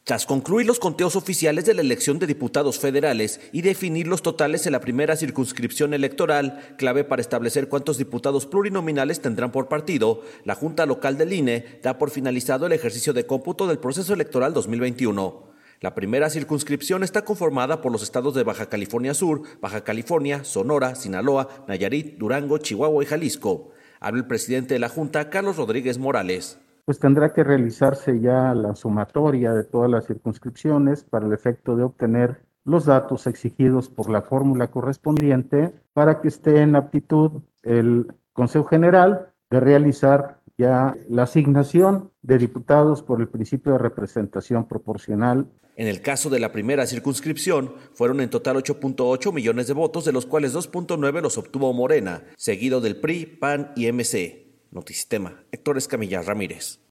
Tras concluir los conteos oficiales de la elección de diputados federales y definir los totales en la primera circunscripción electoral, clave para establecer cuántos diputados plurinominales tendrán por partido, la Junta Local del INE da por finalizado el ejercicio de cómputo del proceso electoral 2021. La primera circunscripción está conformada por los estados de Baja California Sur, Baja California, Sonora, Sinaloa, Nayarit, Durango, Chihuahua y Jalisco. Habla el presidente de la Junta, Carlos Rodríguez Morales. Pues tendrá que realizarse ya la sumatoria de todas las circunscripciones para el efecto de obtener los datos exigidos por la fórmula correspondiente para que esté en aptitud el Consejo General de realizar ya la asignación de diputados por el principio de representación proporcional. En el caso de la primera circunscripción, fueron en total 8.8 millones de votos, de los cuales 2.9 los obtuvo Morena, seguido del PRI, PAN y MC. Notisistema, Héctor Escamilla Ramírez.